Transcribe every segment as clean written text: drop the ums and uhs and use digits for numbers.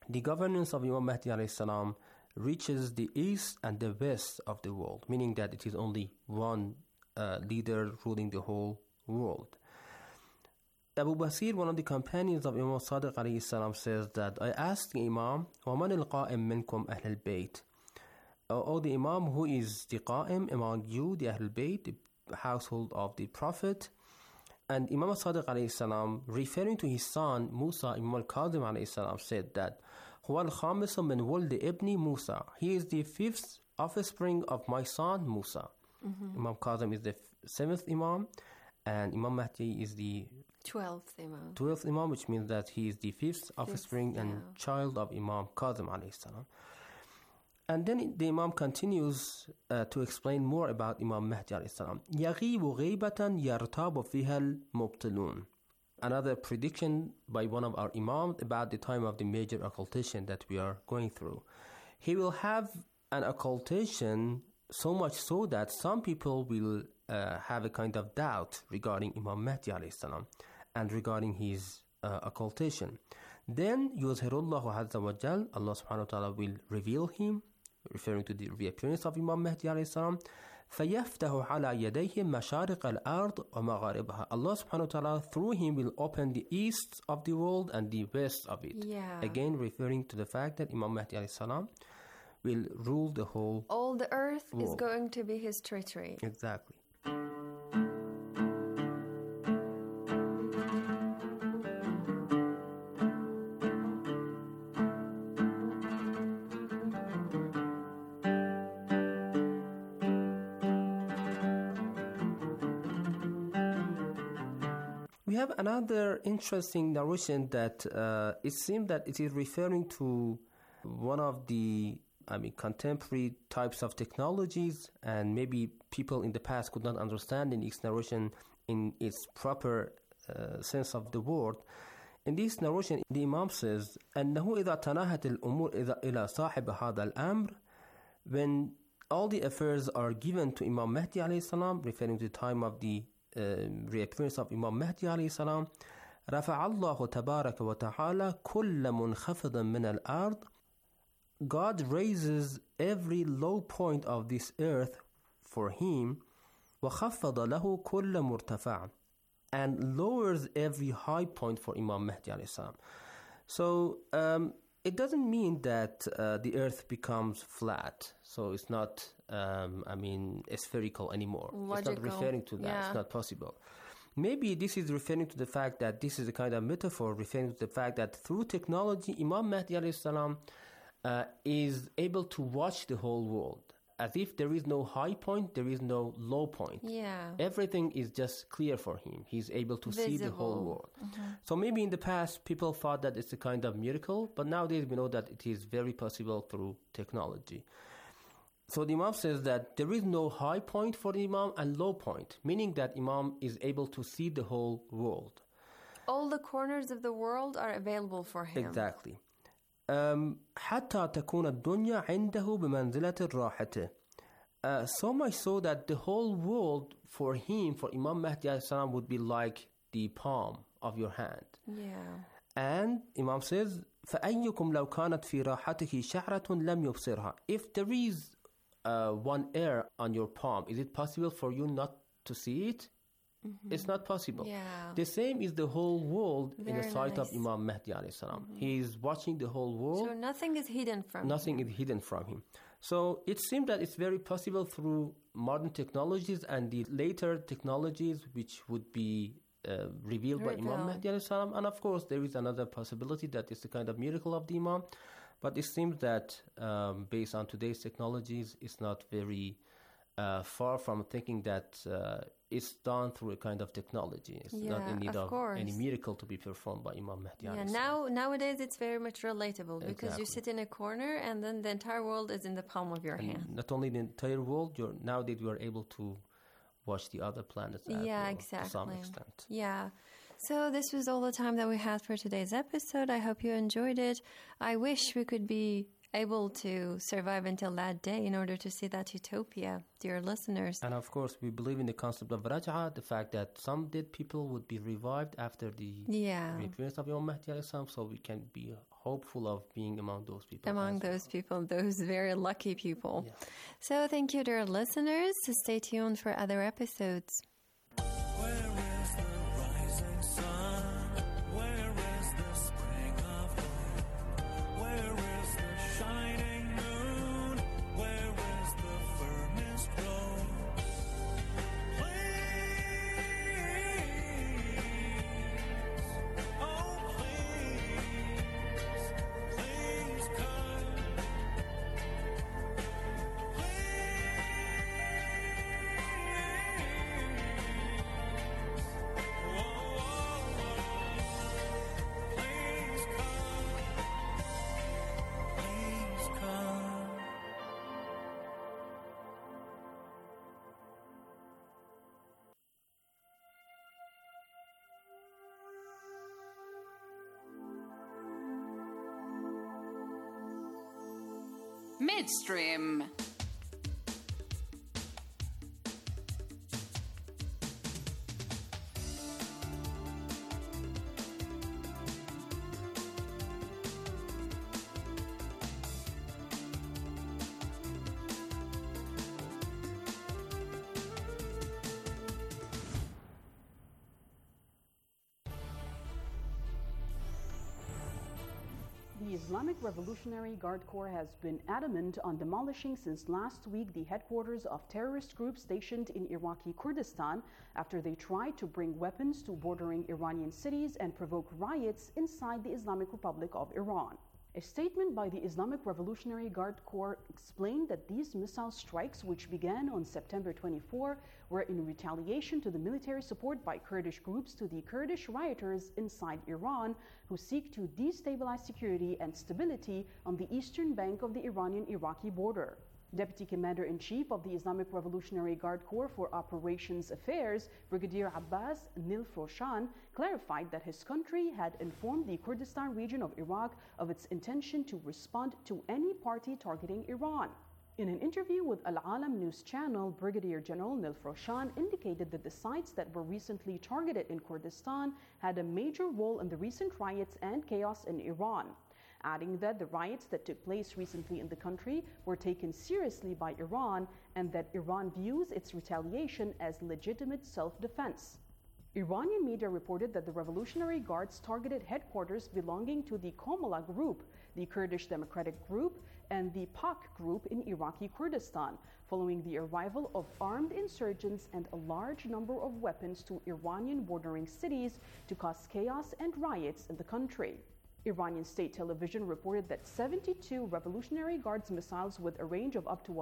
the governance of Imam Mahdi alayhi salam reaches the east and the west of the world, meaning that it is only one leader ruling the whole world. Abu Basir, one of the companions of Imam Sadiq alayhi salam, says that I asked the Imam, وَمَنِ الْقَائِمْ مِنْكُمْ أَهْلَ الْبَيْتِ? O the Imam, who is the Qa'im among you, the Ahl al-Bayt, the household of the Prophet? And Imam Sadiq alayhi salam, referring to his son Musa, Imam al-Kazim alayhi salam, said that هو الخامس من ولد ابن موسى. He is the fifth offspring of my son Musa. Imam Kazim is the seventh Imam, and Imam Mahdi is the 12th Imam. 12th Imam, which means that he is the fifth offspring and child of Imam Kazim alayhi salam. And then the Imam continues to explain more about Imam Mahdi alayhi salam. يَغِيبُ غِيبَةً يَرْتَابُ فِيهَا الْمُبْطِلُونَ. Another prediction by one of our Imams about the time of the major occultation that we are going through. He will have an occultation so much so that some people will have a kind of doubt regarding Imam Mahdi alayhi salam and regarding his occultation. Then يُظْهِرُ اللَّهُ عَزَّ وَجَلَّ, Allah subhanahu wa ta'ala will reveal him, referring to the reappearance of Imam Mahdi alayhi salam. فَيَفْتَحُ عَلَى يَدَيْهِ مَشَارِقَ الْأَرْضِ وَمَغَارِبَهَا. Allah subhanahu wa ta'ala through him will open the east of the world and the west of it. Again referring to the fact that Imam Mahdi alayhi salam will rule the whole all the earth world. Is going to be his territory. Exactly. We have another interesting narration that it seems that it is referring to one of the contemporary types of technologies, and maybe people in the past could not understand in its narration in its proper sense of the word. In this narration, the Imam says, أنه إذا تناهت الأمور إلى صاحب هذا الأمر, when all the affairs are given to Imam Mahdi alayhi salam, referring to the time of the reappearance of Imam Mahdi alayhi salam, رفع الله تبارك وتعالى كل منخفض من الأرض. God raises every low point of this earth for him, وخفض له كل مرتفع, and lowers every high point for Imam Mahdi alayhi salam. So it doesn't mean that the earth becomes flat. So it's not, spherical anymore. Logical. It's not referring to that. Yeah. It's not possible. Maybe this is referring to the fact that this is a kind of metaphor referring to the fact that through technology, Imam Mahdi alayhi salam is able to watch the whole world. As if there is no high point, there is no low point. Yeah. Everything is just clear for him. He's able to see the whole world. So maybe in the past, people thought that it's a kind of miracle, but nowadays we know that it is very possible through technology. So the Imam says that there is no high point for the Imam and low point, meaning that Imam is able to see the whole world. All the corners of the world are available for him. Exactly. حتى تكون الدنيا عنده بمنزلة الراحة. So much so that the whole world for him, for Imam Mahdi alayhi salam, would be like the palm of your hand. Yeah. And Imam says, فأيكم لو كانت في راحته شعرة لم يبصرها. If there is one hair on your palm, is it possible for you not to see it? It's not possible. Yeah. The same is the whole world in the sight nice. of Imam Mahdi alayhi salam. He is watching the whole world. So nothing is hidden from Nothing him. is hidden from him. So it seems that it's very possible through modern technologies and the later technologies which would be revealed by Imam Mahdi alayhi salam. And of course, there is another possibility that it's a kind of miracle of the Imam. But it seems that based on today's technologies, it's not very far from thinking that it's done through a kind of technology. It's not in need of any miracle to be performed by Imam Mahdi. Yeah, nowadays it's very much relatable because you sit in a corner and then the entire world is in the palm of your hand. Not only the entire world, nowadays you are able to watch the other planets to some extent. Yeah. So this was all the time that we had for today's episode. I hope you enjoyed it. I wish we could be able to survive until that day in order to see that utopia, dear listeners. And of course, we believe in the concept of Raj'a, the fact that some dead people would be revived after the reappearance of Imam Mahdi alayhi salam, so we can be hopeful of being among those people. Among those people, those very lucky people. Yeah. So thank you, dear listeners. Stay tuned for other episodes. Where is the rising sun? Where is the spring of hope? Where is the shining moon? Where is the firmest glow? Please, oh please, please come. Please come. Midstream. The Islamic Revolutionary Guard Corps has been adamant on demolishing since last week the headquarters of terrorist groups stationed in Iraqi Kurdistan after they tried to bring weapons to bordering Iranian cities and provoke riots inside the Islamic Republic of Iran. A statement by the Islamic Revolutionary Guard Corps explained that these missile strikes, which began on September 24, were in retaliation to the military support by Kurdish groups to the Kurdish rioters inside Iran who seek to destabilize security and stability on the eastern bank of the Iranian-Iraqi border. Deputy Commander-in-Chief of the Islamic Revolutionary Guard Corps for Operations Affairs, Brigadier Abbas Nilfroshan, clarified that his country had informed the Kurdistan region of Iraq of its intention to respond to any party targeting Iran. In an interview with Al Alam News Channel, Brigadier General Nilfroshan indicated that the sites that were recently targeted in Kurdistan had a major role in the recent riots and chaos in Iran, adding that the riots that took place recently in the country were taken seriously by Iran and that Iran views its retaliation as legitimate self-defense. Iranian media reported that the Revolutionary Guards targeted headquarters belonging to the Komala Group, the Kurdish Democratic Group, and the PAK Group in Iraqi Kurdistan, following the arrival of armed insurgents and a large number of weapons to Iranian bordering cities to cause chaos and riots in the country. Iranian state television reported that 72 Revolutionary Guards missiles with a range of up to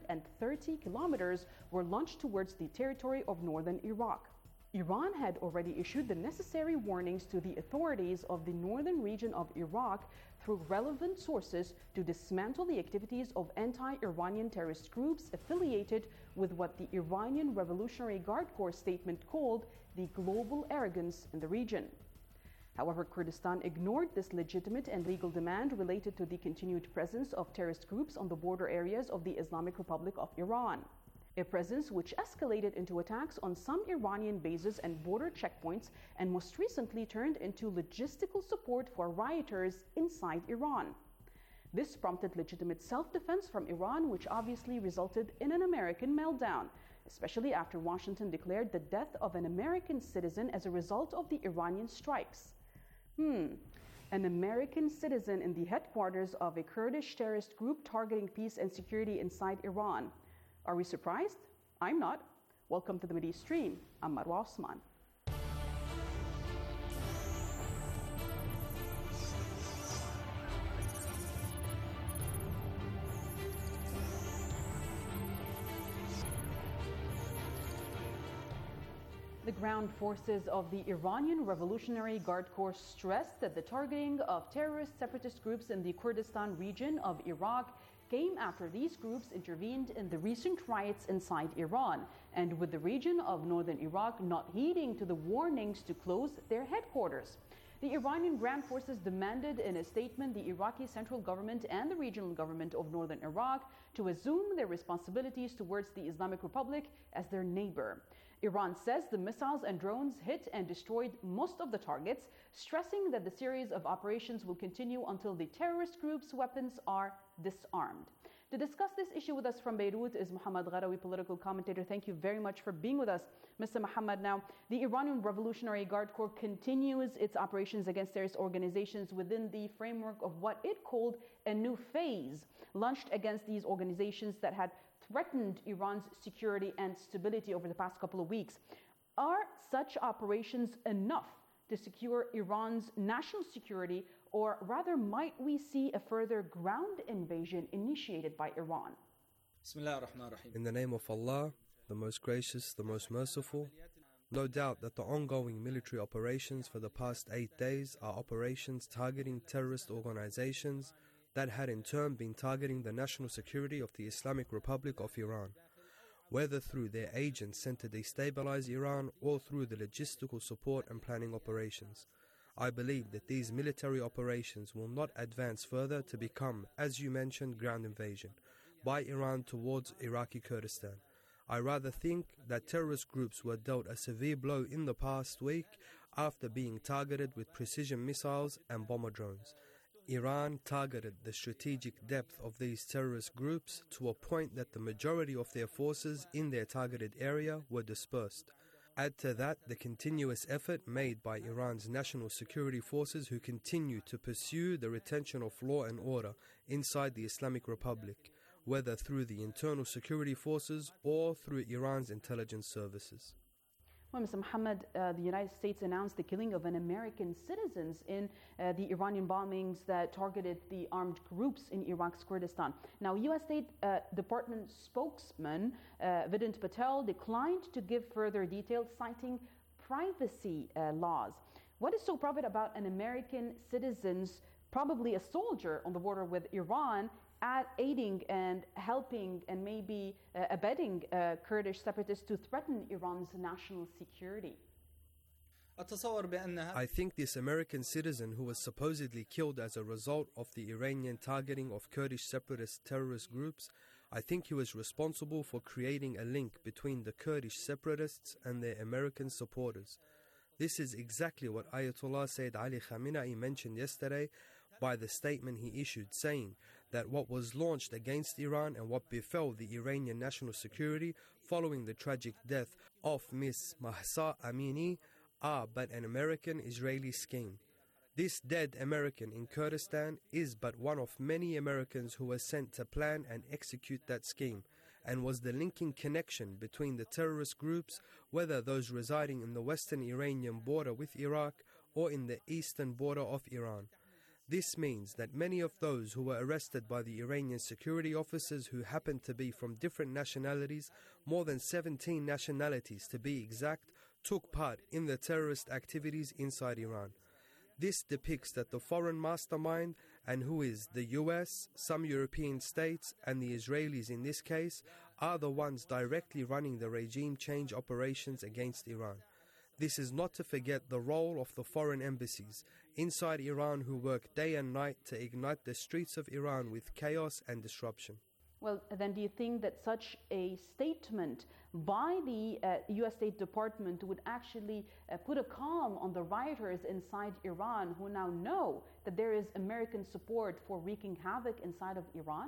130 kilometers were launched towards the territory of northern Iraq. Iran had already issued the necessary warnings to the authorities of the northern region of Iraq through relevant sources to dismantle the activities of anti-Iranian terrorist groups affiliated with what the Iranian Revolutionary Guard Corps statement called the global arrogance in the region. However, Kurdistan ignored this legitimate and legal demand related to the continued presence of terrorist groups on the border areas of the Islamic Republic of Iran, a presence which escalated into attacks on some Iranian bases and border checkpoints and most recently turned into logistical support for rioters inside Iran. This prompted legitimate self-defense from Iran, which obviously resulted in an American meltdown, especially after Washington declared the death of an American citizen as a result of the Iranian strikes. An American citizen in the headquarters of a Kurdish terrorist group targeting peace and security inside Iran. Are we surprised? I'm not. Welcome to the Mideast Stream. I'm Marwa Osman. The ground forces of the Iranian Revolutionary Guard Corps stressed that the targeting of terrorist separatist groups in the Kurdistan region of Iraq came after these groups intervened in the recent riots inside Iran, and with the region of northern Iraq not heeding to the warnings to close their headquarters. The Iranian ground forces demanded in a statement the Iraqi central government and the regional government of northern Iraq to assume their responsibilities towards the Islamic Republic as their neighbor. Iran says the missiles and drones hit and destroyed most of the targets, stressing that the series of operations will continue until the terrorist group's weapons are disarmed. To discuss this issue with us from Beirut is Mohammad Gharawi, political commentator. Thank you very much for being with us, Mr. Mohammad. Now, the Iranian Revolutionary Guard Corps continues its operations against terrorist organizations within the framework of what it called a new phase launched against these organizations that had threatened Iran's security and stability over the past couple of weeks. Are such operations enough to secure Iran's national security, or rather might we see a further ground invasion initiated by Iran? In the name of Allah, the most gracious, the most merciful, no doubt that the ongoing military operations for the past 8 days are operations targeting terrorist organizations that had in turn been targeting the national security of the Islamic Republic of Iran, whether through their agents sent to destabilize Iran or through the logistical support and planning operations. I believe that these military operations will not advance further to become, as you mentioned, ground invasion by Iran towards Iraqi Kurdistan. I rather think that terrorist groups were dealt a severe blow in the past week after being targeted with precision missiles and bomber drones. Iran targeted the strategic depth of these terrorist groups to a point that the majority of their forces in their targeted area were dispersed. Add to that the continuous effort made by Iran's national security forces, who continue to pursue the retention of law and order inside the Islamic Republic, whether through the internal security forces or through Iran's intelligence services. Well, Mr. Mohammed, the United States announced the killing of an American citizen in the Iranian bombings that targeted the armed groups in Iraq's Kurdistan. Now, U.S. State Department spokesman Vedant Patel declined to give further details, citing privacy laws. What is so private about an American citizen's, probably a soldier on the border with Iran, aiding and helping and maybe abetting Kurdish separatists to threaten Iran's national security? I think this American citizen, who was supposedly killed as a result of the Iranian targeting of Kurdish separatist terrorist groups, I think he was responsible for creating a link between the Kurdish separatists and their American supporters. This is exactly what Ayatollah Sayyid Ali Khamenei mentioned yesterday by the statement he issued, saying that what was launched against Iran and what befell the Iranian national security following the tragic death of Miss Mahsa Amini are but an American-Israeli scheme. This dead American in Kurdistan is but one of many Americans who were sent to plan and execute that scheme, and was the linking connection between the terrorist groups, whether those residing in the western Iranian border with Iraq or in the eastern border of Iran. This means that many of those who were arrested by the Iranian security officers, who happened to be from different nationalities, more than 17 nationalities to be exact, took part in the terrorist activities inside Iran. This depicts that the foreign mastermind, and who is the US, some European states, and the Israelis in this case, are the ones directly running the regime change operations against Iran. This is not to forget the role of the foreign embassies inside Iran, who work day and night to ignite the streets of Iran with chaos and disruption. Well, then do you think that such a statement by the U.S. State Department would actually put a calm on the rioters inside Iran, who now know that there is American support for wreaking havoc inside of Iran?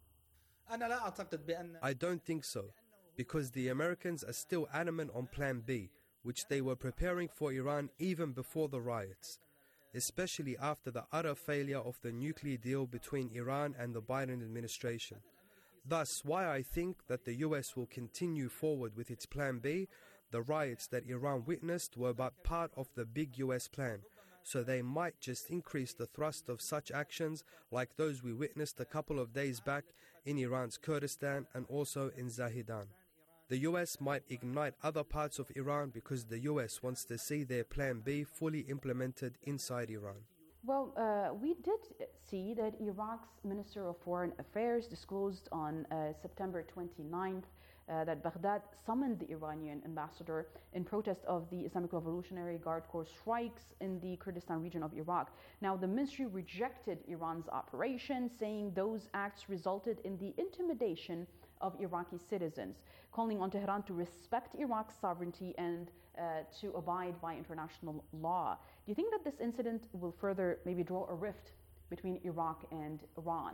I don't think so, because the Americans are still adamant on Plan B, which they were preparing for Iran even before the riots, especially after the utter failure of the nuclear deal between Iran and the Biden administration. Thus, why I think that the US will continue forward with its Plan B. The riots that Iran witnessed were but part of the big US plan, so they might just increase the thrust of such actions like those we witnessed a couple of days back in Iran's Kurdistan and also in Zahedan. The US might ignite other parts of Iran because the US wants to see their Plan B fully implemented inside Iran. Well, we did see that Iraq's Minister of Foreign Affairs disclosed on September 29th that Baghdad summoned the Iranian ambassador in protest of the Islamic Revolutionary Guard Corps strikes in the Kurdistan region of Iraq. Now, the ministry rejected Iran's operation, saying those acts resulted in the intimidation of Iraqi citizens, calling on Tehran to respect Iraq's sovereignty and to abide by international law. Do you think that this incident will further maybe draw a rift between Iraq and Iran?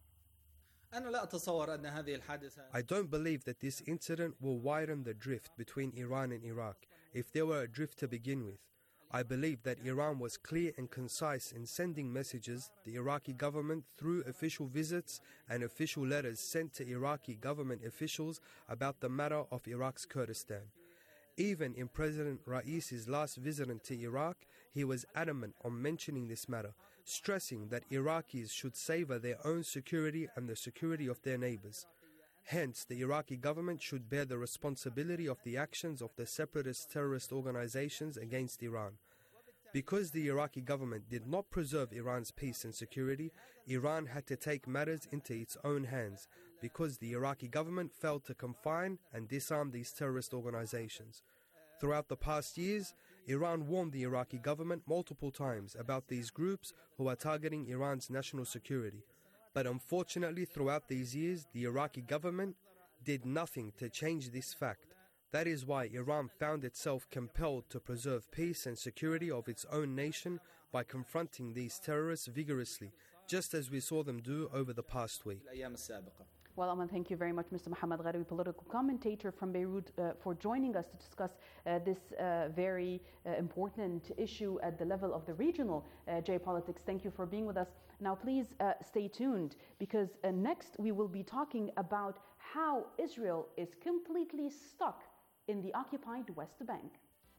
I don't believe that this incident will widen the drift between Iran and Iraq, if there were a drift to begin with. I believe that Iran was clear and concise in sending messages the Iraqi government through official visits and official letters sent to Iraqi government officials about the matter of Iraq's Kurdistan. Even in President Raisi's last visit to Iraq, he was adamant on mentioning this matter, stressing that Iraqis should savor their own security and the security of their neighbors. Hence, the Iraqi government should bear the responsibility of the actions of the separatist terrorist organizations against Iran. Because the Iraqi government did not preserve Iran's peace and security, Iran had to take matters into its own hands, because the Iraqi government failed to confine and disarm these terrorist organizations. Throughout the past years, Iran warned the Iraqi government multiple times about these groups who are targeting Iran's national security. But unfortunately, throughout these years, the Iraqi government did nothing to change this fact. That is why Iran found itself compelled to preserve peace and security of its own nation by confronting these terrorists vigorously, just as we saw them do over the past week. Well, Aman, thank you very much, Mr. Mohammed Gharawi, political commentator from Beirut, for joining us to discuss this very important issue at the level of the regional geopolitics. Thank you for being with us. Now, please stay tuned, because next we will be talking about how Israel is completely stuck in the occupied West Bank.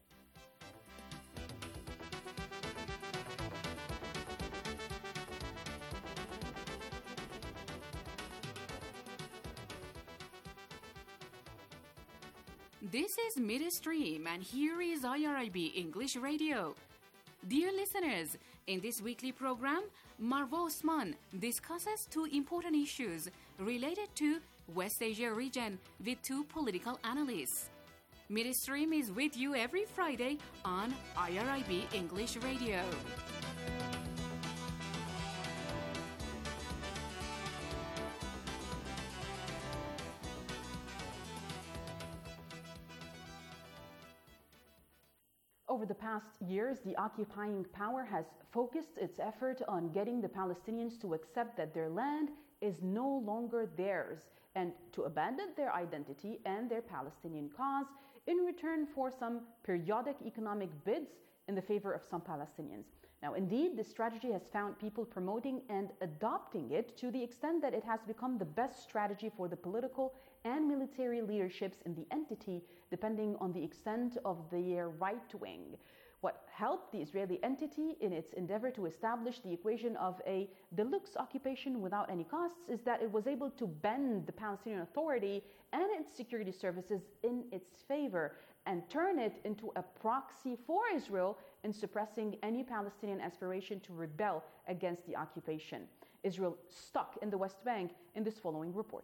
This is Midstream, and here is IRIB English Radio. Dear listeners, in this weekly program, Marwa Osman discusses two important issues related to West Asia region with two political analysts. Midstream is with you every Friday on IRIB English Radio. Over the past years, the occupying power has focused its effort on getting the Palestinians to accept that their land is no longer theirs and to abandon their identity and their Palestinian cause in return for some periodic economic bids in the favor of some Palestinians. Now, indeed, this strategy has found people promoting and adopting it to the extent that it has become the best strategy for the political and military leaderships in the entity, depending on the extent of their right wing. What helped the Israeli entity in its endeavor to establish the equation of a deluxe occupation without any costs is that it was able to bend the Palestinian Authority and its security services in its favor and turn it into a proxy for Israel in suppressing any Palestinian aspiration to rebel against the occupation. Israel stuck in the West Bank in this following report.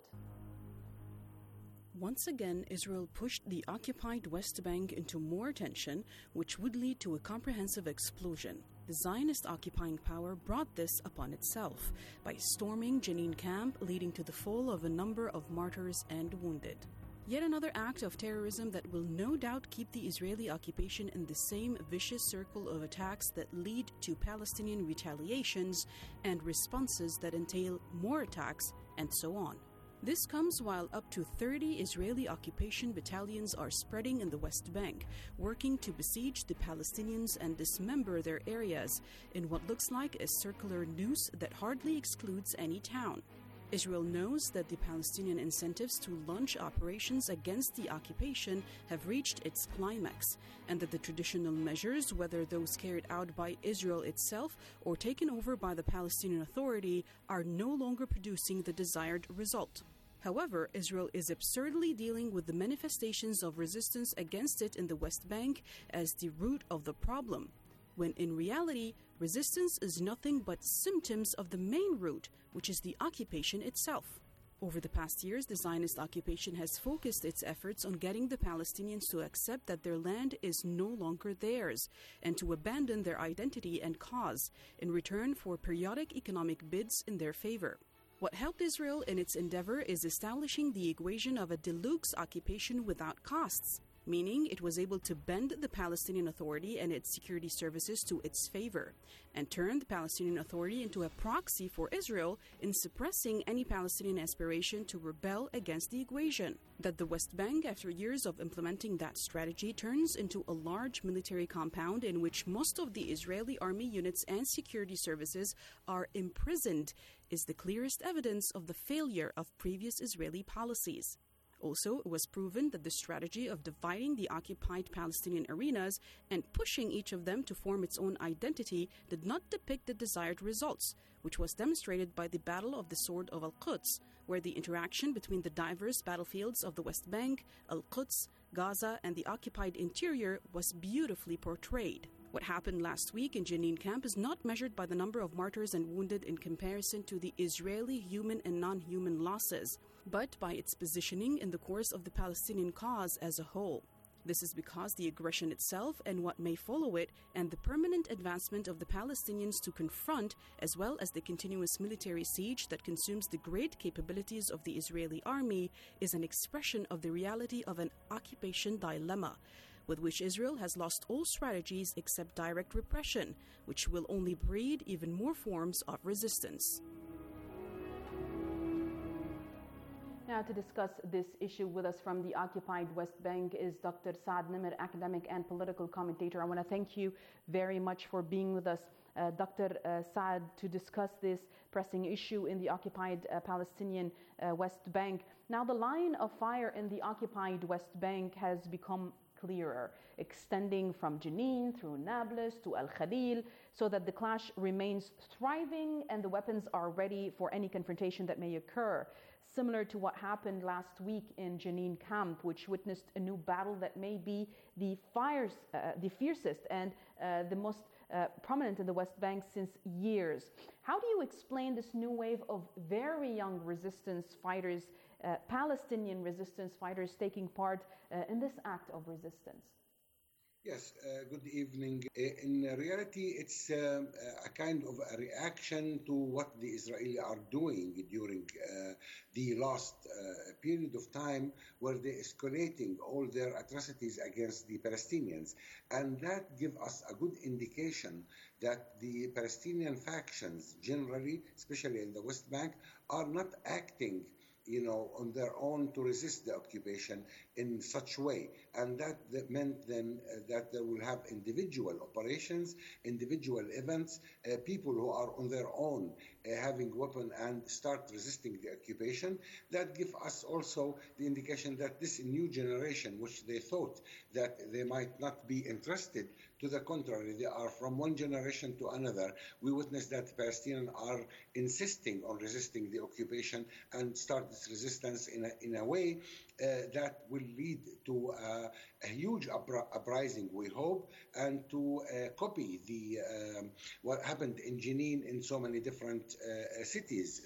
Once again, Israel pushed the occupied West Bank into more tension, which would lead to a comprehensive explosion. The Zionist occupying power brought this upon itself by storming Jenin camp, leading to the fall of a number of martyrs and wounded. Yet another act of terrorism that will no doubt keep the Israeli occupation in the same vicious circle of attacks that lead to Palestinian retaliations and responses that entail more attacks, and so on. This comes while up to 30 Israeli occupation battalions are spreading in the West Bank, working to besiege the Palestinians and dismember their areas in what looks like a circular noose that hardly excludes any town. Israel knows that the Palestinian incentives to launch operations against the occupation have reached its climax, and that the traditional measures, whether those carried out by Israel itself or taken over by the Palestinian Authority, are no longer producing the desired result. However, Israel is absurdly dealing with the manifestations of resistance against it in the West Bank as the root of the problem, when in reality, resistance is nothing but symptoms of the main root, which is the occupation itself. Over the past years, the Zionist occupation has focused its efforts on getting the Palestinians to accept that their land is no longer theirs and to abandon their identity and cause in return for periodic economic bids in their favor. What helped Israel in its endeavor is establishing the equation of a deluxe occupation without costs, meaning it was able to bend the Palestinian Authority and its security services to its favor, and turn the Palestinian Authority into a proxy for Israel in suppressing any Palestinian aspiration to rebel against the equation. That the West Bank, after years of implementing that strategy, turns into a large military compound in which most of the Israeli army units and security services are imprisoned is the clearest evidence of the failure of previous Israeli policies. Also, it was proven that the strategy of dividing the occupied Palestinian arenas and pushing each of them to form its own identity did not depict the desired results, which was demonstrated by the Battle of the Sword of Al-Quds, where the interaction between the diverse battlefields of the West Bank, Al-Quds, Gaza, and the occupied interior was beautifully portrayed. What happened last week in Jenin camp is not measured by the number of martyrs and wounded in comparison to the Israeli human and non-human losses, but by its positioning in the course of the Palestinian cause as a whole. This is because the aggression itself and what may follow it, and the permanent advancement of the Palestinians to confront, as well as the continuous military siege that consumes the great capabilities of the Israeli army, is an expression of the reality of an occupation dilemma, with which Israel has lost all strategies except direct repression, which will only breed even more forms of resistance. Now, to discuss this issue with us from the occupied West Bank is Dr. Saad Nimr, academic and political commentator. I want to thank you very much for being with us, Dr. Saad, to discuss this pressing issue in the occupied Palestinian West Bank. Now, the line of fire in the occupied West Bank has become clearer, extending from Jenin through Nablus to Al Khalil, so that the clash remains thriving and the weapons are ready for any confrontation that may occur. Similar to what happened last week in Jenin camp, which witnessed a new battle that may be the fiercest and the most prominent in the West Bank since years. How do you explain this new wave of very young resistance fighters, Palestinian resistance fighters taking part in this act of resistance? Yes, good evening. In reality, it's a kind of a reaction to what the Israelis are doing during the last period of time, where they're escalating all their atrocities against the Palestinians. And that gives us a good indication that the Palestinian factions generally, especially in the West Bank, are not acting on their own to resist the occupation in such way. And that meant then that they will have individual operations, individual events, people who are on their own having weapon and start resisting the occupation. That gives us also the indication that this new generation, which they thought that they might not be interested, to the contrary, they are from one generation to another. We witness that the Palestinians are insisting on resisting the occupation and start this resistance in a way that will lead to a huge uprising, we hope, and to copy the what happened in Jenin in so many different cities.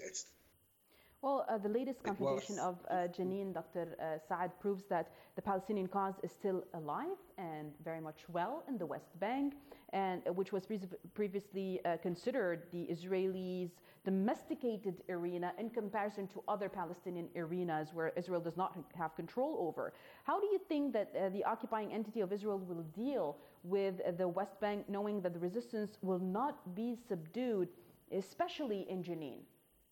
Well, the latest confrontation of Jenin, Dr. Saad, proves that the Palestinian cause is still alive and very much well in the West Bank, and which was previously considered the Israelis' domesticated arena in comparison to other Palestinian arenas where Israel does not have control over. How do you think that the occupying entity of Israel will deal with the West Bank, knowing that the resistance will not be subdued, especially in Jenin?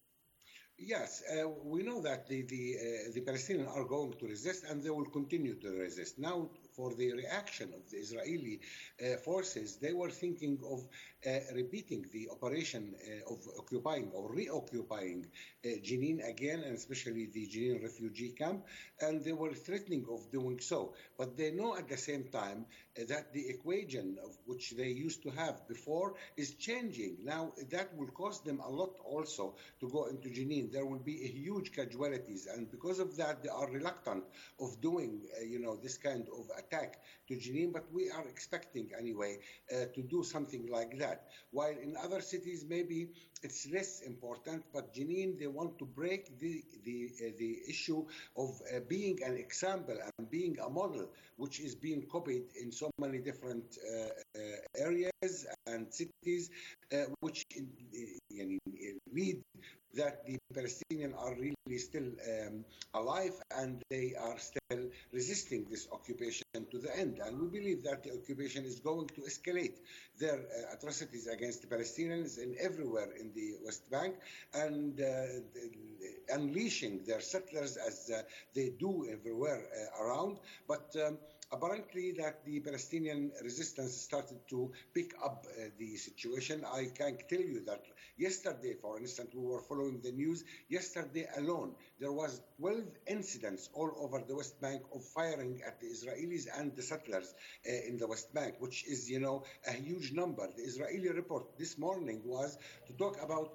Yes, we know that the Palestinians are going to resist, and they will continue to resist. Now, for the reaction of the Israeli forces, they were thinking of repeating the operation of occupying or reoccupying Jenin again, and especially the Jenin refugee camp, and they were threatening of doing so. But they know at the same time that the equation of which they used to have before is changing. Now, that will cost them a lot also to go into Jenin. There will be a huge casualties, and because of that, they are reluctant of doing, this kind of attack to Jenin. But we are expecting anyway to do something like that. While in other cities, maybe it's less important. But Jenin, they want to break the issue of being an example and being a model, which is being copied in so many different areas. villages and cities, which lead that the Palestinians are really still alive and they are still resisting this occupation to the end. And we believe that the occupation is going to escalate their atrocities against the Palestinians in everywhere in the West Bank and unleashing their settlers as they do everywhere around. But apparently that the Palestinian resistance started to pick up the situation. I can tell you that yesterday, for instance, we were following the news. Yesterday alone, there was 12 incidents all over the West Bank of firing at the Israelis and the settlers in the West Bank, which is, a huge number. The Israeli report this morning was to talk about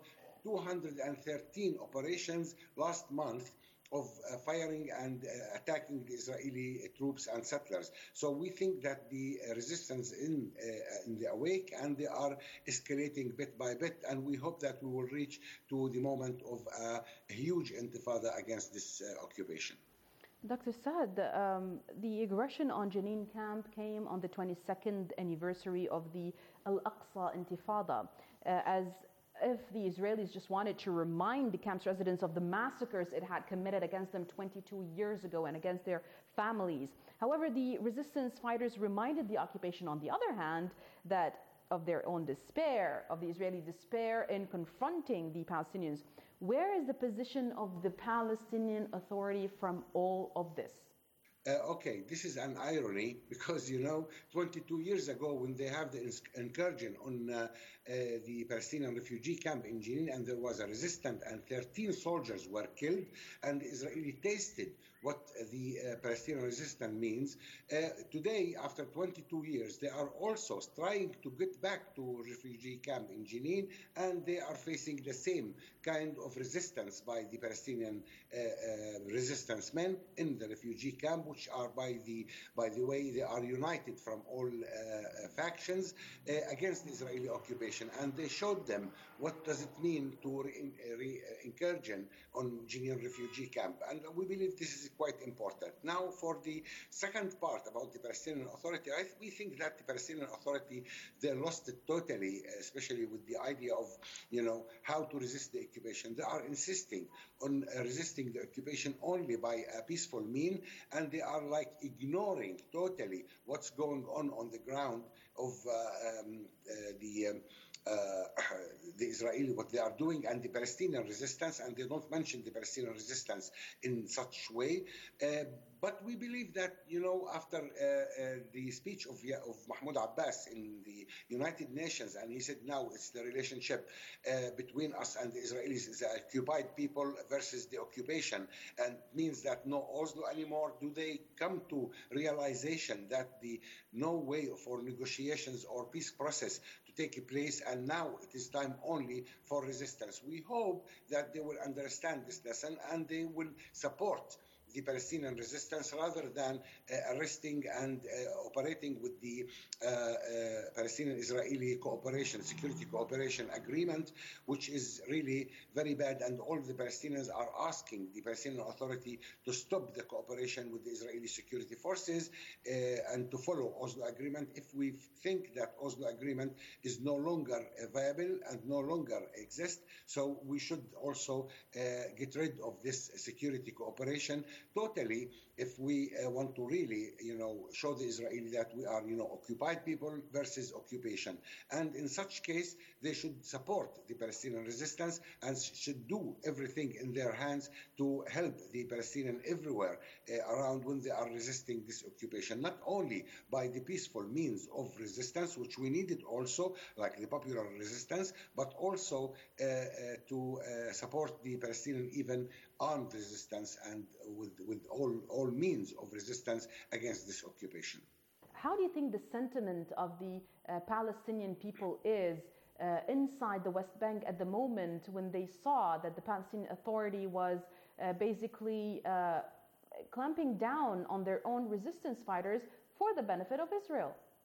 213 operations last month of firing and attacking the Israeli troops and settlers. So we think that the resistance in the awake, and they are escalating bit by bit, and we hope that we will reach to the moment of a huge intifada against this occupation. Dr. Saad, the aggression on Jenin camp came on the 22nd anniversary of the Al-Aqsa Intifada, as if the Israelis just wanted to remind the camp's residents of the massacres it had committed against them 22 years ago and against their families. However, the resistance fighters reminded the occupation, on the other hand, that of their own despair, of the Israeli despair in confronting the Palestinians. Where is the position of the Palestinian Authority from all of this? Okay, this is an irony because, 22 years ago when they have the incursion on the Palestinian refugee camp in Jenin, and there was a resistance and 13 soldiers were killed, and the Israeli tasted what the Palestinian resistance means. Today, after 22 years, they are also trying to get back to refugee camp in Jenin, and they are facing the same kind of resistance by the Palestinian resistance men in the refugee camp, which are, by the way, they are united from all factions against the Israeli occupation, and they showed them what does it mean to incursion on Jenin refugee camp, and we believe this is quite important. Now, for the second part about the Palestinian Authority, we think that the Palestinian Authority, they lost it totally, especially with the idea of, how to resist the occupation. They are insisting on resisting the occupation only by a peaceful mean, and they are ignoring totally what's going on the ground of the Israeli, what they are doing, and the Palestinian resistance, and they don't mention the Palestinian resistance in such way. But we believe that, after the speech of Mahmoud Abbas in the United Nations, and he said now it's the relationship between us and the Israelis is the occupied people versus the occupation, and means that no Oslo anymore. Do they come to realization that the no way for negotiations or peace process to take place, and now it is time only for resistance? We hope that they will understand this lesson and they will support the Palestinian resistance rather than arresting and operating with the Palestinian-Israeli security cooperation agreement, which is really very bad. And all the Palestinians are asking the Palestinian Authority to stop the cooperation with the Israeli security forces and to follow Oslo Agreement. If we think that Oslo Agreement is no longer viable and no longer exists, so we should also get rid of this security cooperation totally if we want to really, show the Israeli that we are, occupied people versus occupation. And in such case, they should support the Palestinian resistance and should do everything in their hands to help the Palestinian everywhere around when they are resisting this occupation, not only by the peaceful means of resistance, which we needed also, like the popular resistance, but also to support the Palestinian even armed resistance and with all means of resistance against this occupation. How do you think the sentiment of the Palestinian people is inside the West Bank at the moment when they saw that the Palestinian Authority was basically clamping down on their own resistance fighters for the benefit of Israel?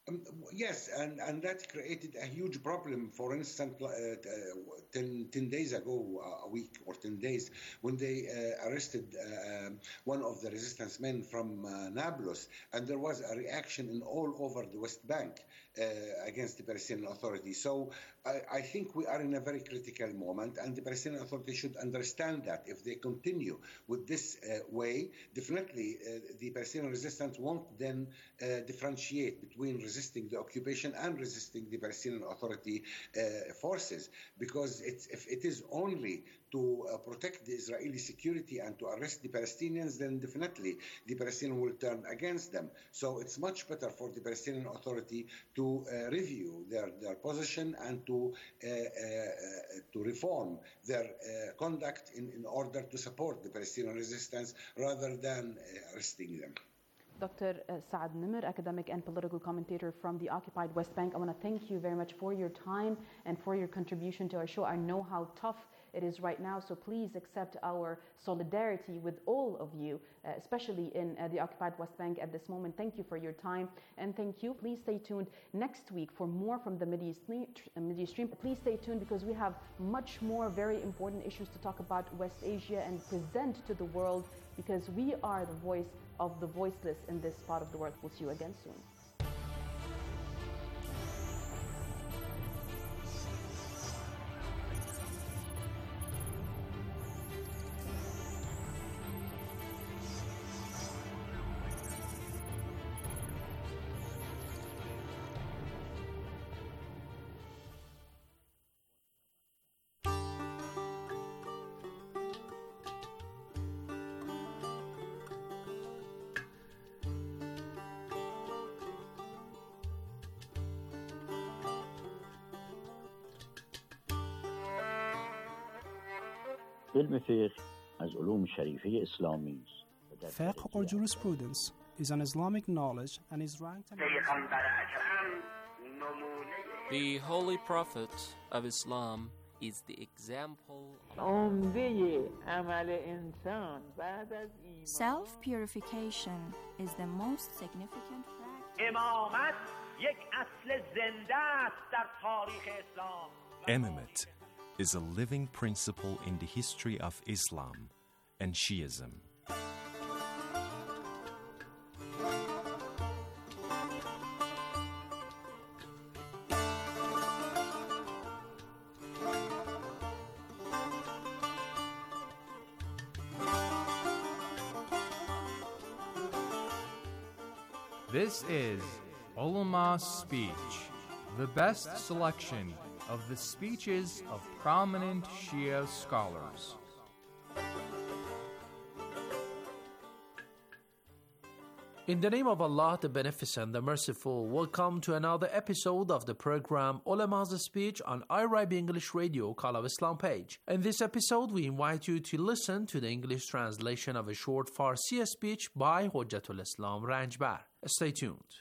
Yes, and that created a huge problem. For instance, 10 days ago, a week or 10 days, when they arrested one of the resistance men from Nablus, and there was a reaction in all over the West Bank against the Palestinian Authority. So I think we are in a very critical moment, and the Palestinian Authority should understand that if they continue with this way, definitely the Palestinian resistance won't then differentiate between resisting the occupation and resisting the Palestinian Authority forces, because if it is only to protect the Israeli security and to arrest the Palestinians, then definitely the Palestinians will turn against them. So it's much better for the Palestinian Authority to review their position and to reform their conduct in order to support the Palestinian resistance rather than arresting them. Dr. Saad Nimr, academic and political commentator from the occupied West Bank, I want to thank you very much for your time and for your contribution to our show. I know how tough it is right now, so please accept our solidarity with all of you, especially in the occupied West Bank at this moment. Thank you for your time, and thank you. Please stay tuned next week for more from the Mideast Stream. Please stay tuned because we have much more very important issues to talk about West Asia and present to the world, because we are the voice of the voiceless in this part of the world. We'll see you again soon. Fiqh or jurisprudence is an Islamic knowledge and is ranked The Holy Prophet of Islam is the example Self-purification is the most significant Imamate is a living principle in the history of Islam and Shiism. This is Ulama's Speech, the best selection of the speeches of prominent Shia scholars. In the name of Allah, the Beneficent, the Merciful, welcome to another episode of the program Ulama's Speech on IRIB English Radio Call of Islam page. In this episode, we invite you to listen to the English translation of a short Farsi speech by Hujjatul Islam Ranjbar. Stay tuned.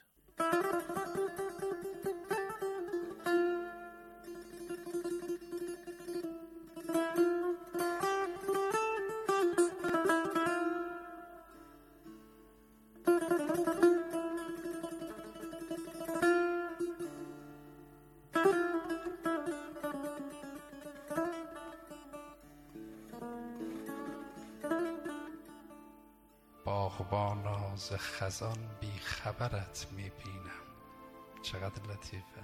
باغبانا ز خزان بی خبرت میبینم چقدر لطیفه.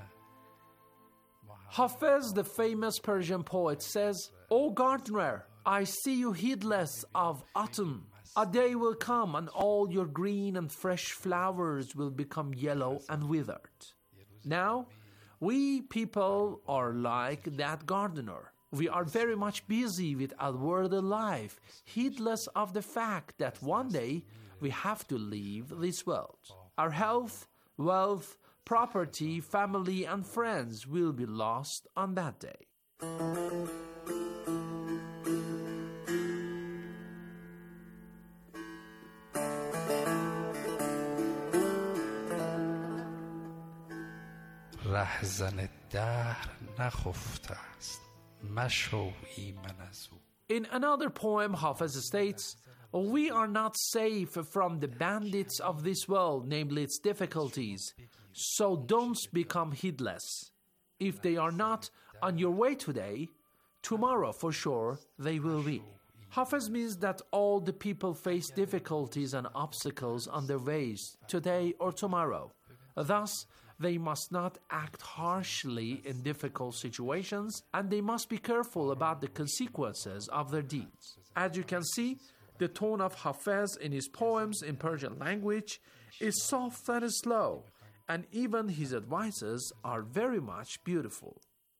Hafiz, the famous Persian poet, says, O gardener, I see you heedless of autumn. A day will come and all your green and fresh flowers will become yellow and withered. Now, we people are like that gardener. We are very much busy with our worldly life, heedless of the fact that one day we have to leave this world. Our health, wealth, property, family, and friends will be lost on that day. رهزن دهر نخفته است مشو ایمن از او. In another poem, Hafiz states, we are not safe from the bandits of this world, namely its difficulties. So don't become heedless. If they are not on your way today, tomorrow for sure they will be. Hafiz means that all the people face difficulties and obstacles on their ways today or tomorrow. Thus, they must not act harshly in difficult situations, and they must be careful about the consequences of their deeds. As you can see, the tone of Hafiz in his poems in Persian language is soft and slow, and even his advices are very much beautiful.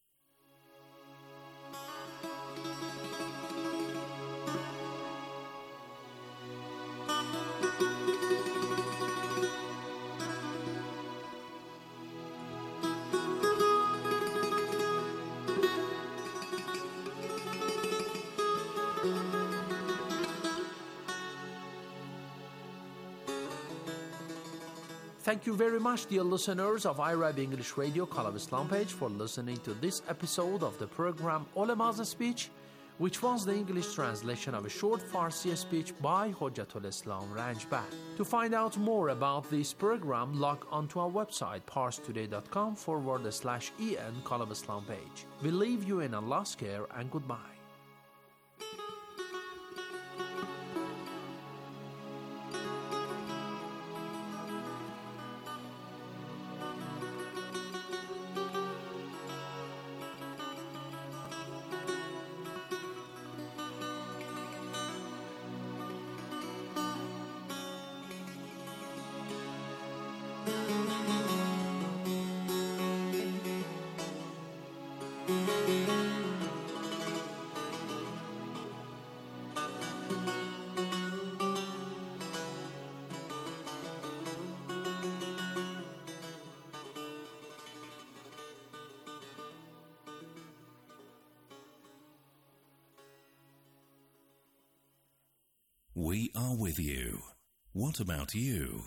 Thank you very much, dear listeners of IRIB English Radio Call of Islam page, for listening to this episode of the program Ulama's Speech, which was the English translation of a short Farsi speech by Hujjatul Islam Ranjbad. To find out more about this program, log on to our website, parstoday.com/en Call of Islam page. We leave you in Allah's care and goodbye. We are with you. What about you?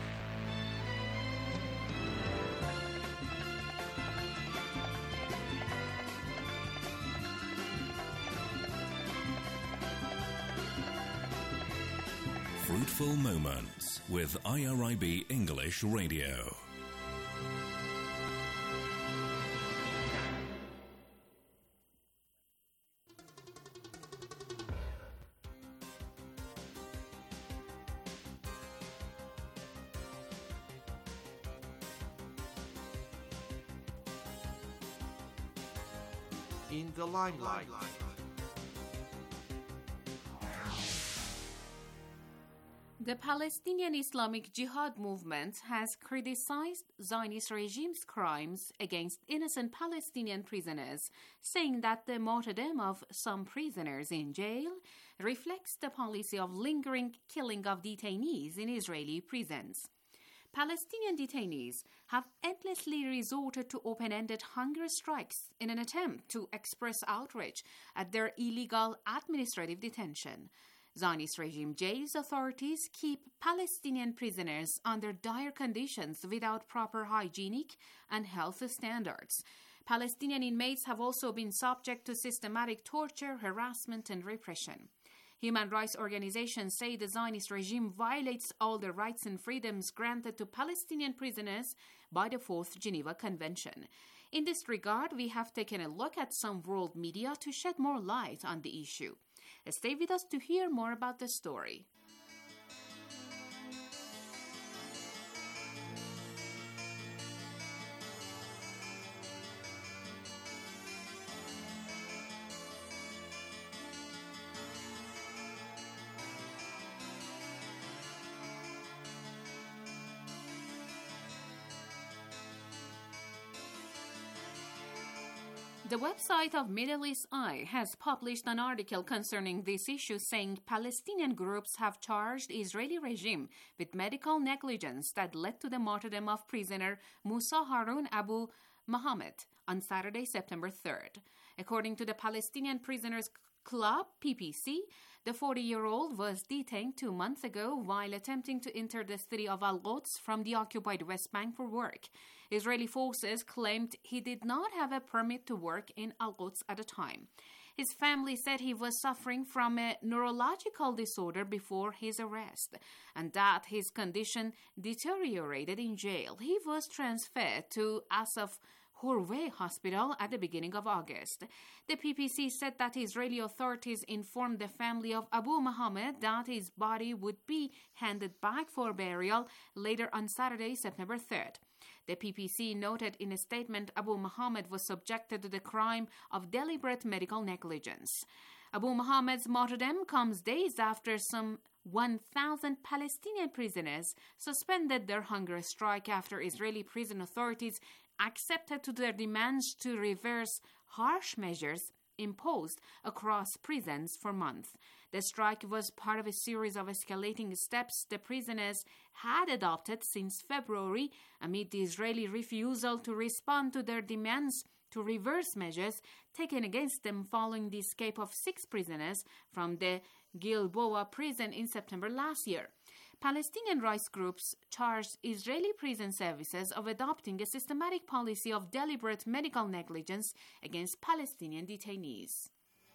Fruitful Moments with IRIB English Radio. In the limelight. The Palestinian Islamic Jihad movement has criticized Zionist regime's crimes against innocent Palestinian prisoners, saying that the martyrdom of some prisoners in jail reflects the policy of lingering killing of detainees in Israeli prisons. Palestinian detainees have endlessly resorted to open-ended hunger strikes in an attempt to express outrage at their illegal administrative detention. Zionist regime jails authorities keep Palestinian prisoners under dire conditions without proper hygienic and health standards. Palestinian inmates have also been subject to systematic torture, harassment, and repression. Human rights organizations say the Zionist regime violates all the rights and freedoms granted to Palestinian prisoners by the Fourth Geneva Convention. In this regard, we have taken a look at some world media to shed more light on the issue. Stay with us to hear more about the story. The website of Middle East Eye has published an article concerning this issue, saying Palestinian groups have charged Israeli regime with medical negligence that led to the martyrdom of prisoner Musa Harun Abu Mohammed on Saturday, September 3rd. According to the Palestinian Prisoners Club, PPC, the 40-year-old was detained 2 months ago while attempting to enter the city of Al-Quds from the occupied West Bank for work. Israeli forces claimed he did not have a permit to work in Al-Quds at the time. His family said he was suffering from a neurological disorder before his arrest and that his condition deteriorated in jail. He was transferred to Asaf Horvey Hospital at the beginning of August. The PPC said that Israeli authorities informed the family of Abu Mohammed that his body would be handed back for burial later on Saturday, September 3rd. The PPC noted in a statement Abu Mohammed was subjected to the crime of deliberate medical negligence. Abu Mohammed's martyrdom comes days after some 1,000 Palestinian prisoners suspended their hunger strike after Israeli prison authorities accepted to their demands to reverse harsh measures imposed across prisons for months. The strike was part of a series of escalating steps the prisoners had adopted since February amid the Israeli refusal to respond to their demands to reverse measures taken against them following the escape of 6 prisoners from the Gilboa prison in September last year. Palestinian rights groups charged Israeli prison services of adopting a systematic policy of deliberate medical negligence against Palestinian detainees.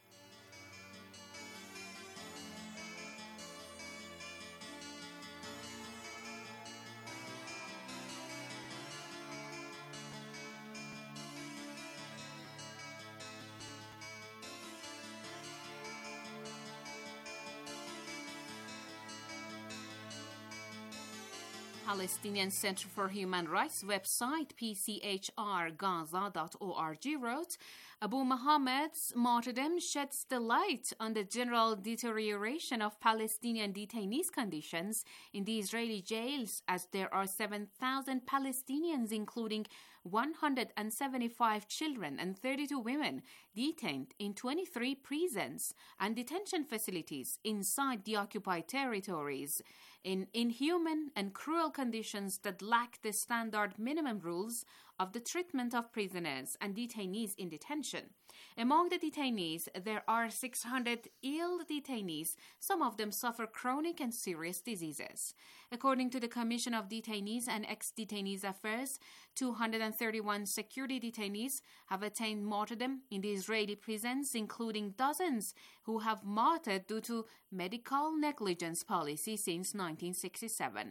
Palestinian Center for Human Rights website pchrgaza.org wrote, Abu Mohammed's martyrdom sheds the light on the general deterioration of Palestinian detainees' conditions in the Israeli jails, as there are 7,000 Palestinians, including 175 children and 32 women, detained in 23 prisons and detention facilities inside the occupied territories in inhuman and cruel conditions that lack the standard minimum rules of the treatment of prisoners and detainees in detention. Among the detainees, there are 600 ill detainees. Some of them suffer chronic and serious diseases. According to the Commission of Detainees and Ex-Detainees Affairs, 231 security detainees have attained martyrdom in the Israeli prisons, including dozens who have martyred due to medical negligence policy since 1967.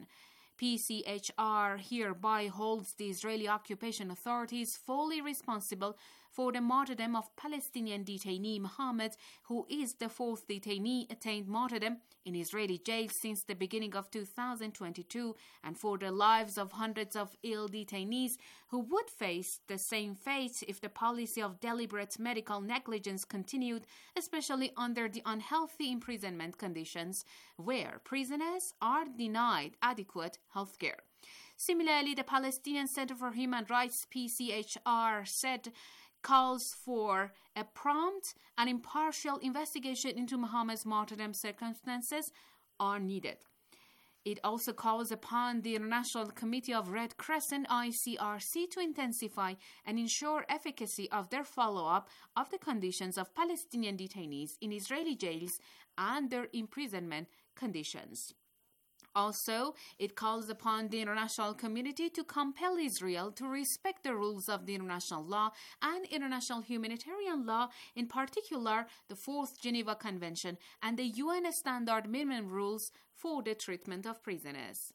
PCHR hereby holds the Israeli occupation authorities fully responsible for the martyrdom of Palestinian detainee Mohammed, who is the 4th detainee attained martyrdom in Israeli jails since the beginning of 2022, and for the lives of hundreds of ill detainees who would face the same fate if the policy of deliberate medical negligence continued, especially under the unhealthy imprisonment conditions where prisoners are denied adequate health care. Similarly, the Palestinian Center for Human Rights, PCHR, said calls for a prompt and impartial investigation into Mohammed's martyrdom circumstances are needed. It also calls upon the International Committee of Red Crescent, ICRC, to intensify and ensure efficacy of their follow-up of the conditions of Palestinian detainees in Israeli jails and their imprisonment conditions. Also, it calls upon the international community to compel Israel to respect the rules of the international law and international humanitarian law, in particular the 4th Geneva Convention and the UN Standard Minimum Rules for the treatment of prisoners.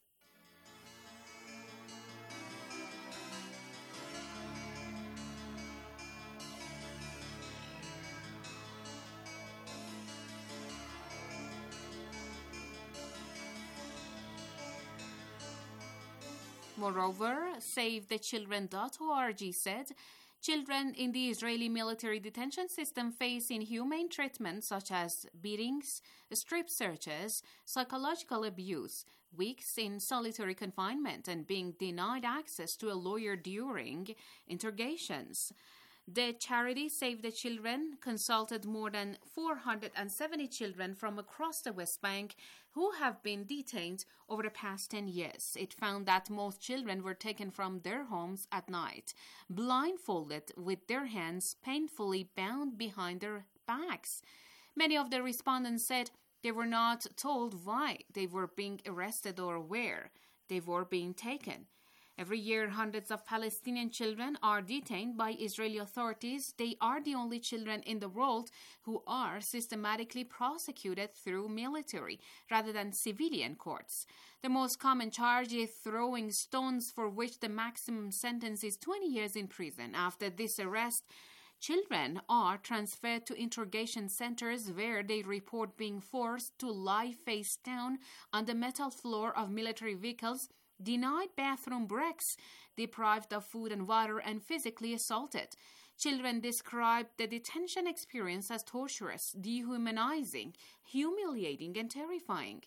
Moreover, SaveTheChildren.org said, children in the Israeli military detention system face inhumane treatment such as beatings, strip searches, psychological abuse, weeks in solitary confinement, and being denied access to a lawyer during interrogations. The charity Save the Children consulted more than 470 children from across the West Bank who have been detained over the past 10 years. It found that most children were taken from their homes at night, blindfolded with their hands painfully bound behind their backs. Many of the respondents said they were not told why they were being arrested or where they were being taken. Every year, hundreds of Palestinian children are detained by Israeli authorities. They are the only children in the world who are systematically prosecuted through military rather than civilian courts. The most common charge is throwing stones, for which the maximum sentence is 20 years in prison. After this arrest, children are transferred to interrogation centers where they report being forced to lie face down on the metal floor of military vehicles, denied bathroom breaks, deprived of food and water, and physically assaulted. Children describe the detention experience as torturous, dehumanizing, humiliating, and terrifying.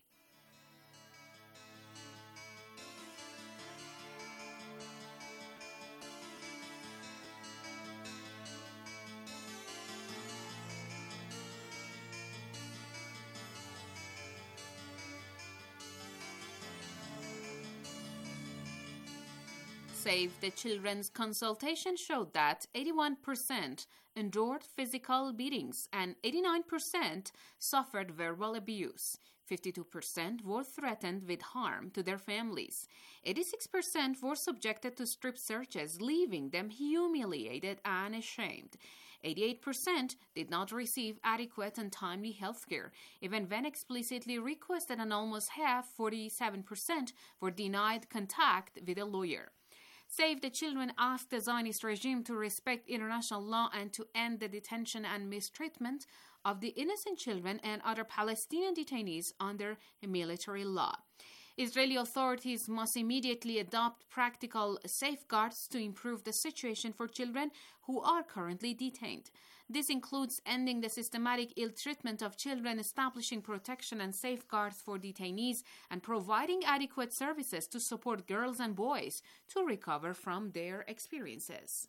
Save the Children's consultation showed that 81% endured physical beatings and 89% suffered verbal abuse. 52% were threatened with harm to their families. 86% were subjected to strip searches, leaving them humiliated and ashamed. 88% did not receive adequate and timely health care, even when explicitly requested, and almost half, 47%, were denied contact with a lawyer. Save the Children asked the Zionist regime to respect international law and to end the detention and mistreatment of the innocent children and other Palestinian detainees under military law. Israeli authorities must immediately adopt practical safeguards to improve the situation for children who are currently detained. This includes ending the systematic ill treatment of children, establishing protection and safeguards for detainees, and providing adequate services to support girls and boys to recover from their experiences.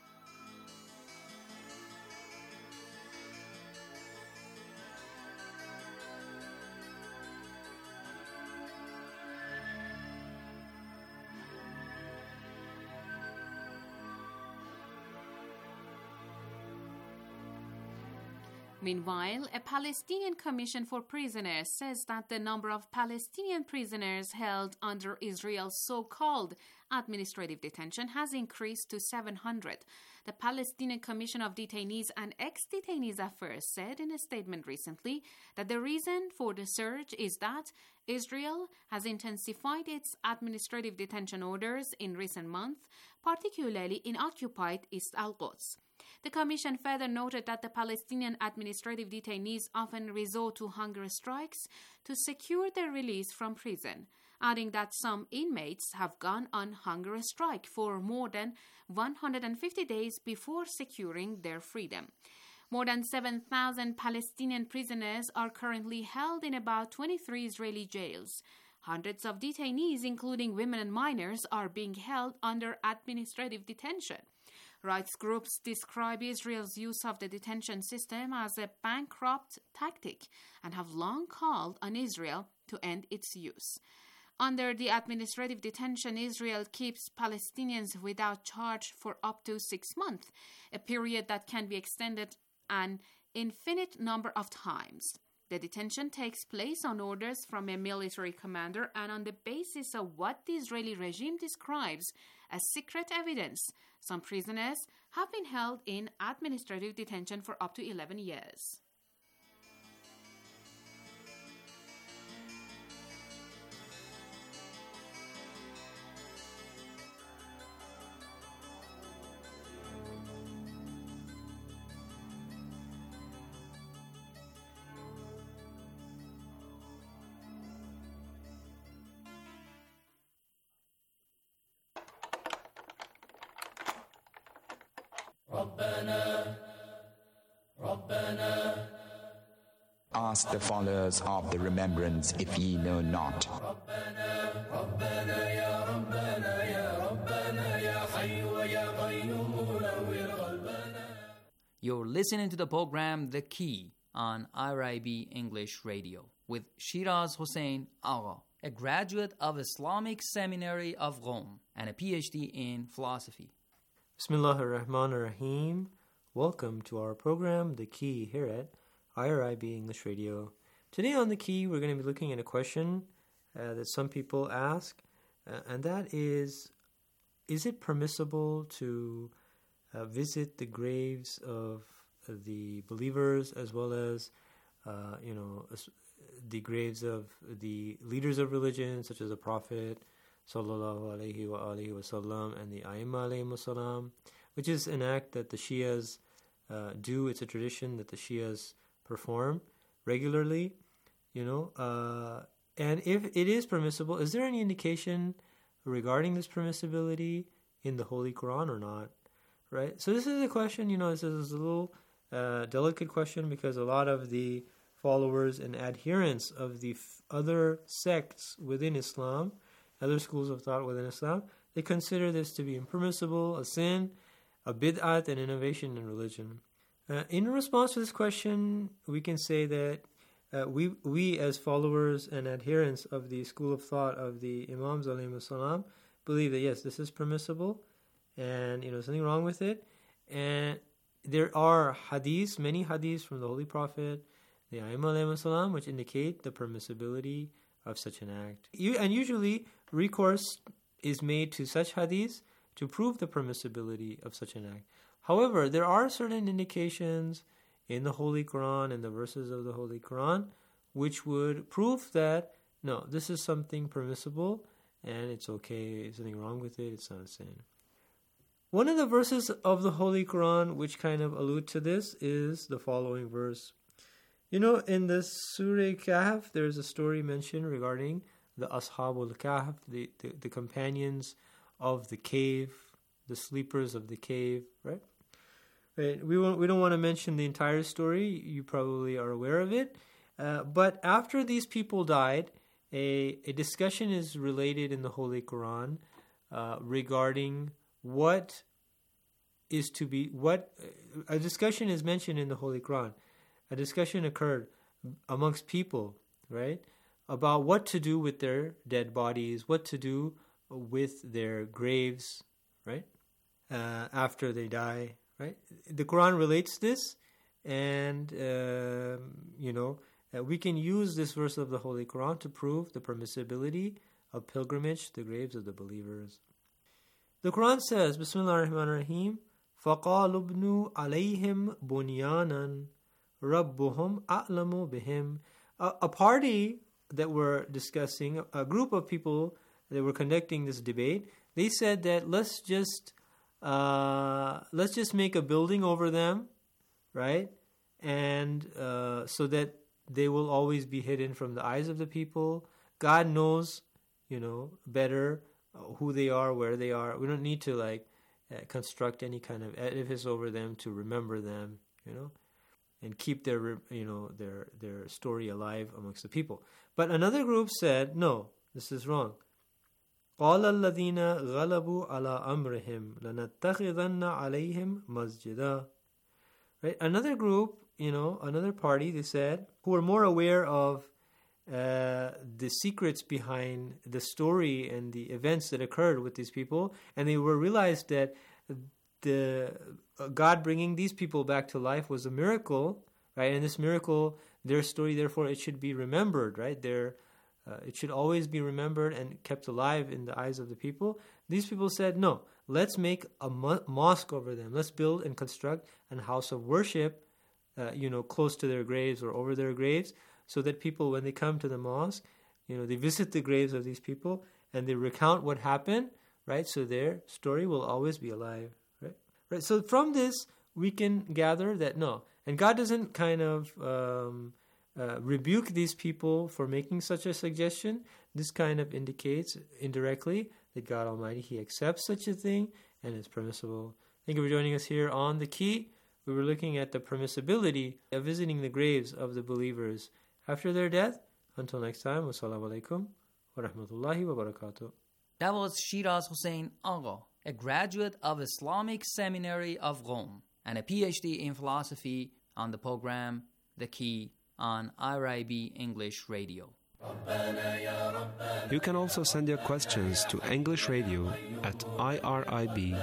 Meanwhile, a Palestinian Commission for Prisoners says that the number of Palestinian prisoners held under Israel's so-called administrative detention has increased to 700. The Palestinian Commission of Detainees and Ex-Detainees Affairs said in a statement recently that the reason for the surge is that Israel has intensified its administrative detention orders in recent months, particularly in occupied East Al-Quds. The Commission further noted that the Palestinian administrative detainees often resort to hunger strikes to secure their release from prison, adding that some inmates have gone on hunger strike for more than 150 days before securing their freedom. More than 7,000 Palestinian prisoners are currently held in about 23 Israeli jails. Hundreds of detainees, including women and minors, are being held under administrative detention. Rights groups describe Israel's use of the detention system as a bankrupt tactic and have long called on Israel to end its use. Under the administrative detention, Israel keeps Palestinians without charge for up to 6 months, a period that can be extended an infinite number of times. The detention takes place on orders from a military commander and on the basis of what the Israeli regime describes as secret evidence. Some prisoners have been held in administrative detention for up to 11 years. Ask the followers of the remembrance if ye know not. You're listening to the program The Key on IRIB English Radio with Shiraz Hossein Agha, a graduate of Islamic Seminary of Rome and a PhD in philosophy. Bismillahir Rahmanir Rahim. Welcome to our program, The Key, here at IRIB English Radio. Today on The Key, we're going to be looking at a question that some people ask, and that is, is it permissible to visit the graves of the believers as well as, the graves of the leaders of religion, such as the Prophet sallallahu alaihi wasallam and the Aimma alayhi wasallam, which is an act that the Shias do. It's a tradition that the Shias perform regularly, and if it is permissible, is there any indication regarding this permissibility in the Holy Quran or not? Right? So this is a question, this is a little delicate question, because a lot of the followers and adherents of the other sects within Islam, other schools of thought within Islam, they consider this to be impermissible, a sin, a bid'at, an innovation in religion. In response to this question, we can say that we as followers and adherents of the school of thought of the Imams alayhimus salam believe that yes, this is permissible, and there's nothing wrong with it. And there are hadiths, many hadiths from the Holy Prophet, the Aimma alayhimus salam, which indicate the permissibility of such an act. And usually recourse is made to such hadiths to prove the permissibility of such an act. However, there are certain indications in the Holy Quran and the verses of the Holy Quran which would prove that, no, this is something permissible and it's okay, there's nothing wrong with it, it's not a sin. One of the verses of the Holy Quran which kind of allude to this is the following verse. In the Surah Kahf, there's a story mentioned regarding the Ashabul Kahf, the companions of the cave, the sleepers of the cave, right? Right. We don't want to mention the entire story. You probably are aware of it. But after these people died, a discussion is related in the Holy Quran regarding what is to be, a discussion is mentioned in the Holy Quran. A discussion occurred amongst people, right, about what to do with their dead bodies, what to do with their graves, right, after they die, right? The Quran relates this, and, we can use this verse of the Holy Quran to prove the permissibility of pilgrimage to the graves of the believers. The Quran says, Bismillah ar-Rahman ar-Rahim, فَقَالُوا ابْنُوا عَلَيْهِمْ بُنْيَانًا رَبُّهُمْ أَعْلَمُ بِهِمْ. A party that were discussing, a group of people that were conducting this debate, they said that let's just make a building over them, right? And so that they will always be hidden from the eyes of the people. God knows, better who they are, where they are. We don't need to construct any kind of edifice over them to remember them, and keep their story alive amongst the people. But another group said, no, this is wrong. قال الذين غلبوا على أمرهم لنتخذن عليهم مسجدا. Right? Another group, another party, they said, who were more aware of the secrets behind the story and the events that occurred with these people, and they realized that the God bringing these people back to life was a miracle, right? And this miracle, their story, therefore, it should be remembered, right? It should always be remembered and kept alive in the eyes of the people. These people said, no, let's make a mosque over them. Let's build and construct a house of worship, close to their graves or over their graves, so that people, when they come to the mosque, they visit the graves of these people and they recount what happened, right? So their story will always be alive, right? Right. So from this, we can gather that no, and God doesn't kind of rebuke these people for making such a suggestion. This kind of indicates indirectly that God Almighty, He accepts such a thing and it's permissible. Thank you for joining us here on The Key. We were looking at the permissibility of visiting the graves of the believers after their death. Until next time, wassalamu alaikum wa rahmatullahi wa barakatuh. That was Shiraz Hussein Agha, a graduate of Islamic Seminary of Rome and a PhD in philosophy, on the program The Key on IRIB English Radio. You can also send your questions to English Radio at irib.ir.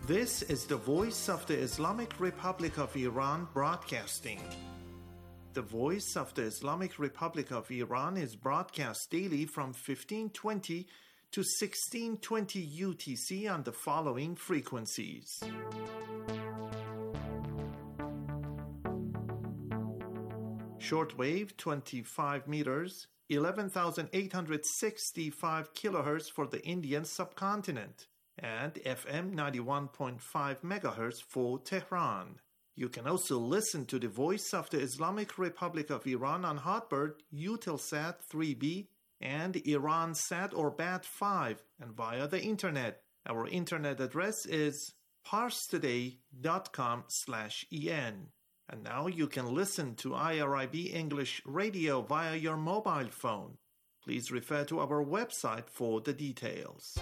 This is the Voice of the Islamic Republic of Iran broadcasting. The Voice of the Islamic Republic of Iran is broadcast daily from 1520 to 1620 UTC on the following frequencies. Shortwave 25 meters, 11,865 kilohertz for the Indian subcontinent, and FM 91.5 megahertz for Tehran. You can also listen to the Voice of the Islamic Republic of Iran on Hotbird, Eutelsat 3B, and Iransat or BAT5, and via the internet. Our internet address is parstoday.com/en. And now you can listen to IRIB English Radio via your mobile phone. Please refer to our website for the details.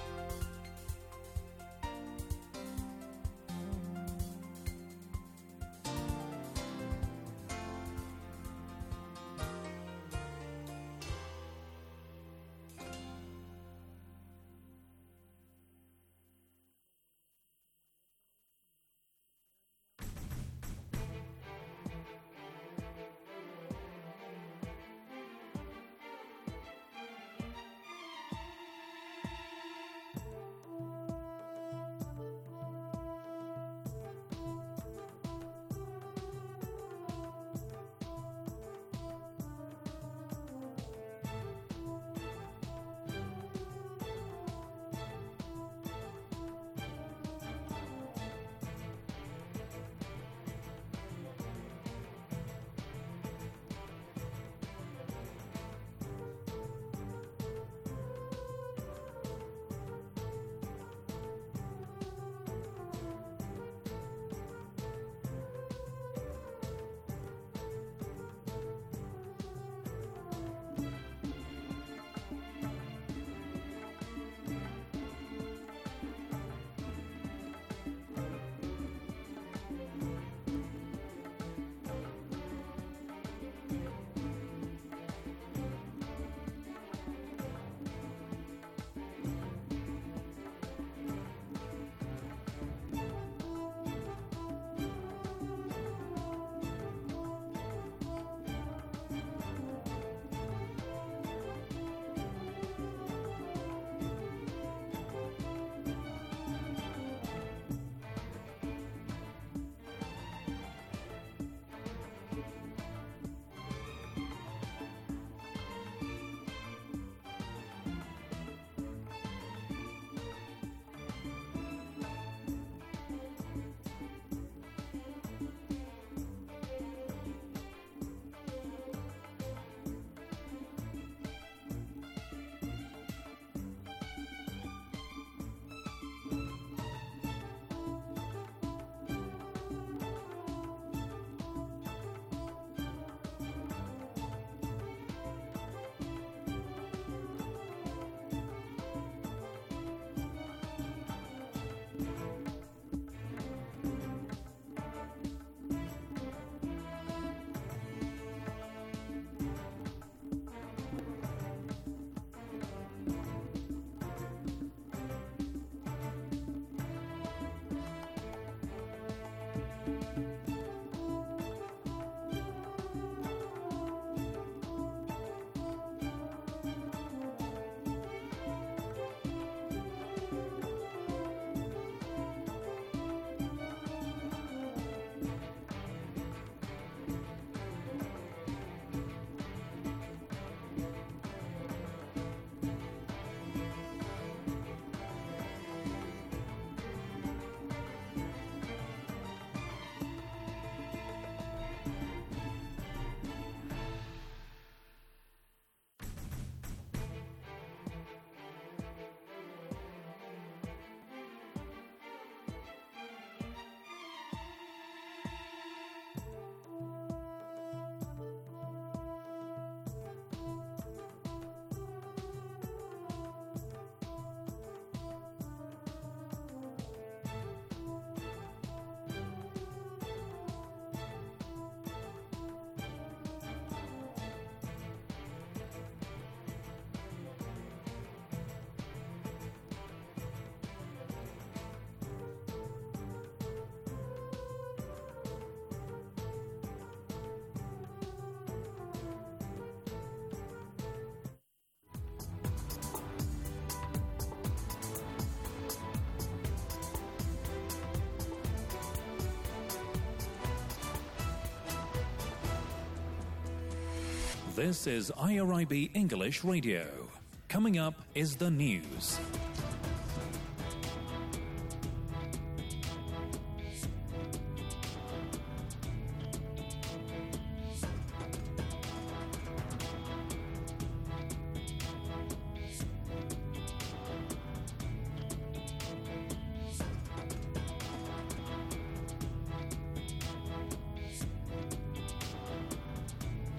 This is IRIB English Radio. Coming up is the news.